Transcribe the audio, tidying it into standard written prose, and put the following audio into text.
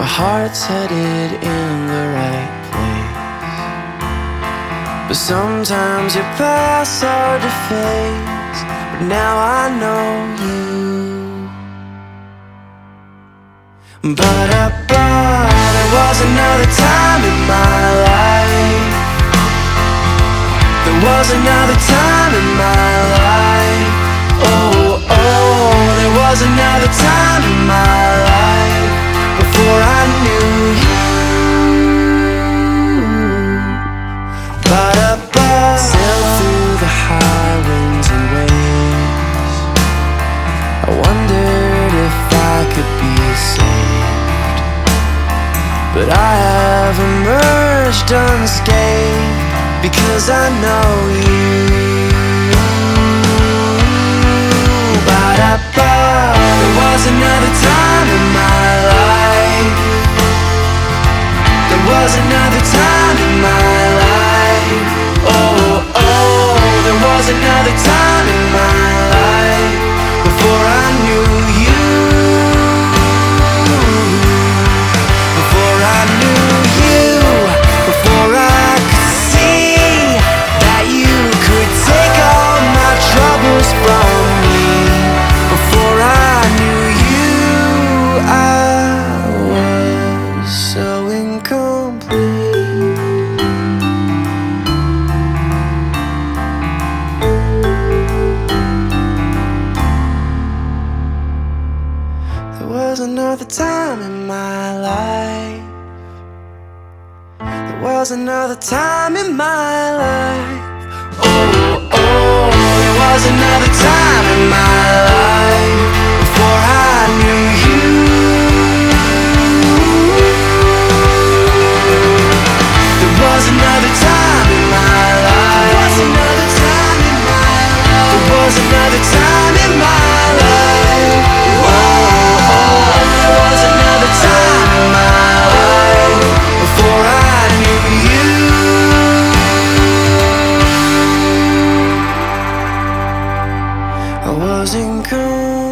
My heart's headed in the right place, but sometimes your past's hard to face. But now I know you. But there was another time in my life. There was another time in my life. Oh, oh, there was another time in my life before I knew you. Ba-da-ba, sailed through the high winds and waves. I wondered if I could be saved, but I have emerged unscathed because I know you. Ba-da-ba, there was another time in my life. There was another time in my life. Oh, oh, there was another time in my life before I knew you. Before I knew you. Before I could see that you could take all my troubles from me. Before I knew you, I was so incomplete. There was another time in my life. There was another time in my life. Oh, oh, there was another time in my life before I knew you. There was another time in my life. There was another time in my life. There was another time in my life. Oh, oh, there was another time in my life before I knew you. I was incomplete.